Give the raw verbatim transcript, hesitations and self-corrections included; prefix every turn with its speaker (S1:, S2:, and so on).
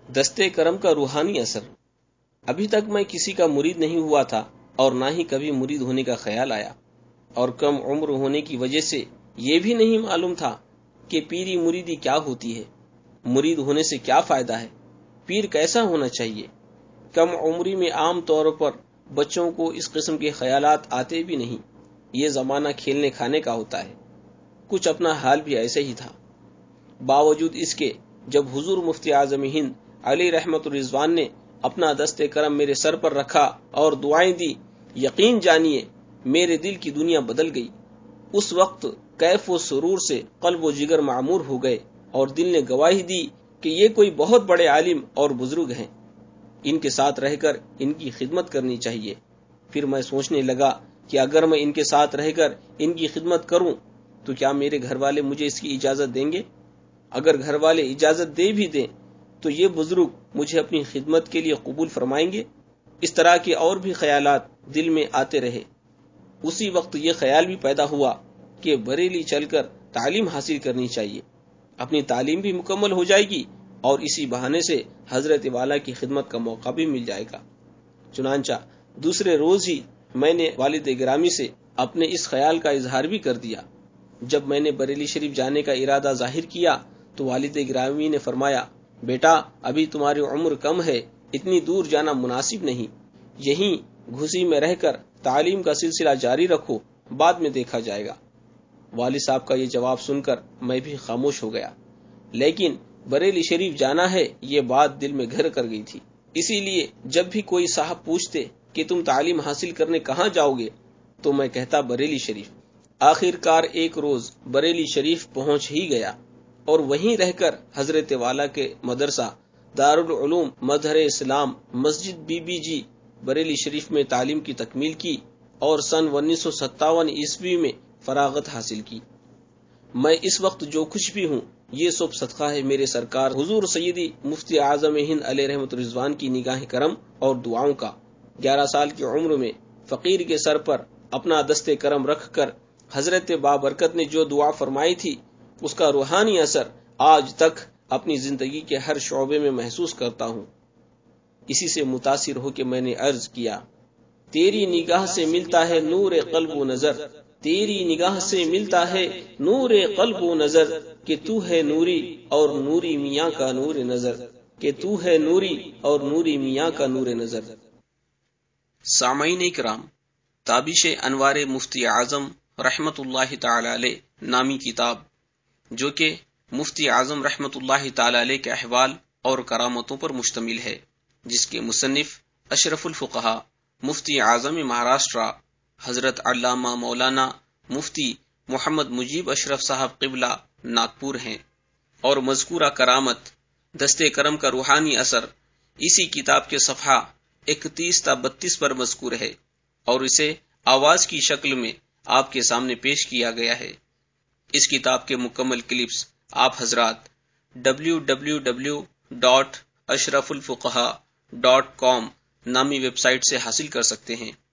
S1: دستے کرم کا روحانی اثر۔ ابھی تک میں کسی کا مرید نہیں ہوا تھا اور نہ ہی کبھی مرید ہونے کا خیال آیا، اور کم عمر ہونے کی وجہ سے یہ بھی نہیں معلوم تھا کہ پیری مریدی کیا ہوتی ہے، مرید ہونے سے کیا فائدہ ہے، پیر کیسا ہونا چاہیے۔ کم عمری میں عام طور پر بچوں کو اس قسم کے خیالات آتے بھی نہیں، یہ زمانہ کھیلنے کھانے کا ہوتا ہے۔ کچھ اپنا حال بھی ایسے ہی تھا۔ باوجود اس کے جب حضور مفتی اعظم ہند علی رحمت الرضوان نے اپنا دست کرم میرے سر پر رکھا اور دعائیں دی، یقین جانیے میرے دل کی دنیا بدل گئی۔ اس وقت کیف و سرور سے قلب و جگر معمور ہو گئے اور دل نے گواہی دی کہ یہ کوئی بہت بڑے عالم اور بزرگ ہیں، ان کے ساتھ رہ کر ان کی خدمت کرنی چاہیے۔ پھر میں سوچنے لگا کہ اگر میں ان کے ساتھ رہ کر ان کی خدمت کروں تو کیا میرے گھر والے مجھے اس کی اجازت دیں گے؟ اگر گھر والے اجازت دے بھی دیں تو یہ بزرگ مجھے اپنی خدمت کے لیے قبول فرمائیں گے؟ اس طرح کے اور بھی خیالات دل میں آتے رہے۔ اسی وقت یہ خیال بھی پیدا ہوا کہ بریلی چل کر تعلیم حاصل کرنی چاہیے، اپنی تعلیم بھی مکمل ہو جائے گی اور اسی بہانے سے حضرت والا کی خدمت کا موقع بھی مل جائے گا۔ چنانچہ دوسرے روز ہی میں نے والد گرامی سے اپنے اس خیال کا اظہار بھی کر دیا۔ جب میں نے بریلی شریف جانے کا ارادہ ظاہر کیا تو والد گرامی نے فرمایا، بیٹا ابھی تمہاری عمر کم ہے، اتنی دور جانا مناسب نہیں، یہیں گھسی میں رہ کر تعلیم کا سلسلہ جاری رکھو، بعد میں دیکھا جائے گا۔ والد صاحب کا یہ جواب سن کر میں بھی خاموش ہو گیا، لیکن بریلی شریف جانا ہے یہ بات دل میں گھر کر گئی تھی۔ اسی لیے جب بھی کوئی صاحب پوچھتے کہ تم تعلیم حاصل کرنے کہاں جاؤ گے تو میں کہتا بریلی شریف۔ آخر کار ایک روز بریلی شریف پہنچ ہی گیا اور وہیں رہ کر حضرت والا کے مدرسہ دارالعلوم مظہر اسلام مسجد بی بی جی بریلی شریف میں تعلیم کی تکمیل کی اور سن انیس سو ستاون عیسوی میں فراغت حاصل کی۔ میں اس وقت جو کچھ بھی ہوں یہ سب صدقہ ہے میرے سرکار حضور سیدی مفتی اعظم ہند علیہ رحمت الرضوان کی نگاہ کرم اور دعاؤں کا۔ گیارہ سال کی عمر میں فقیر کے سر پر اپنا دست کرم رکھ کر حضرت بابرکت نے جو دعا فرمائی تھی اس کا روحانی اثر آج تک اپنی زندگی کے ہر شعبے میں محسوس کرتا ہوں۔ اسی سے متاثر ہو کے میں نے عرض کیا، تیری نگاہ سے ملتا ہے نور قلب و نظر، تیری نگاہ سے ملتا ہے نور قلب و نظر، کہ تو ہے نوری اور نوری میاں کا نور نظر، کہ تو ہے نوری اور نوری میاں کا نور نظر۔ سامعین اکرام، تابش انوار مفتی اعظم رحمت اللہ تعالی علیہ نامی کتاب جو کہ مفتی اعظم رحمت اللہ تعالی علیہ کے احوال اور کرامتوں پر مشتمل ہے، جس کے مصنف اشرف الفقہاء مفتی اعظم مہاراشٹرا حضرت علامہ مولانا مفتی محمد مجیب اشرف صاحب قبلہ ناگپور ہیں، اور مذکورہ کرامت دست کرم کا روحانی اثر اسی کتاب کے صفحہ اکتیس تا بتیس پر مذکور ہے اور اسے آواز کی شکل میں آپ کے سامنے پیش کیا گیا ہے۔ اس کتاب کے مکمل کلپس آپ حضرات W W W dot Ashraf Alfuqaha dot com نامی ویب سائٹ سے حاصل کر سکتے ہیں۔